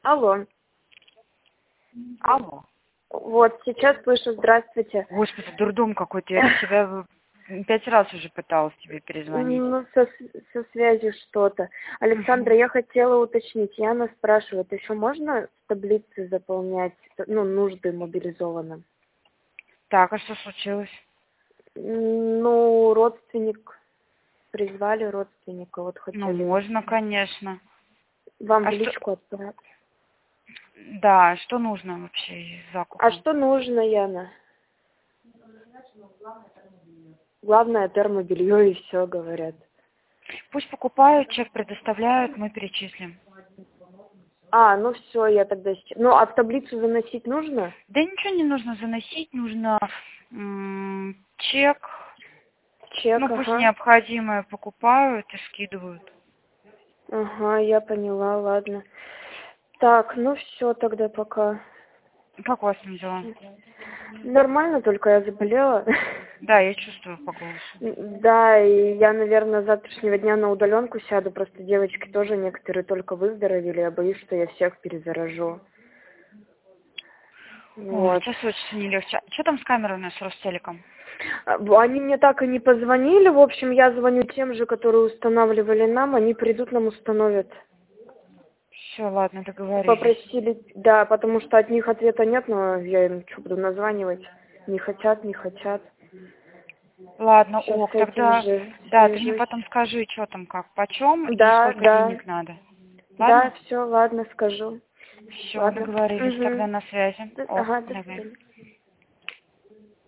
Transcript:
Алло. Алло. Вот, сейчас слышу, здравствуйте. Господи, дурдом какой-то. Я тебя 5 раз уже пыталась тебе перезвонить. Ну, со связью что-то. Александра, я хотела уточнить. Яна спрашивает, еще можно в таблице заполнять, ну, нужды мобилизованным? Так, а что случилось? Ну, родственник, призвали родственника, вот хотели. Ну, можно, конечно. Вам А в что... личку отправить. Да, что нужно вообще из закупа? А что нужно, Яна? Главное термобелье и все, говорят. Пусть покупают, чек предоставляют, мы перечислим. А, ну все, я тогда сейчас... Ну, а в таблицу заносить нужно? Да ничего не нужно заносить, нужно чек. Чек, Ну, пусть ага. необходимое покупают и скидывают. Ага, я поняла, ладно. Так, ну все тогда пока. Как у вас там дела? Нормально, только я заболела. Да, я чувствую по голосу. Да, и я, наверное, с завтрашнего дня на удаленку сяду. Просто девочки тоже некоторые только выздоровели. Я боюсь, что я всех перезаражу. Ой, Вот. сейчас очень не легче. Что там с камерой у нас с Ростелеком? Они мне так и не позвонили. В общем, я звоню тем же, которые устанавливали нам. Они придут, нам установят. Все, ладно, договорились. Попросили, да, потому что от них ответа нет, но я им что, буду названивать? Не хотят, не хотят. Ладно, Сейчас ок, с этим тогда, же да, ты мне свяжусь. потом скажи, что там, как, почем и Да, сколько да. денег надо. Да, Ладно? все, ладно, скажу. Все, Ладно. договорились, Угу. тогда на связи. Ок, Ага, до давай. свидания.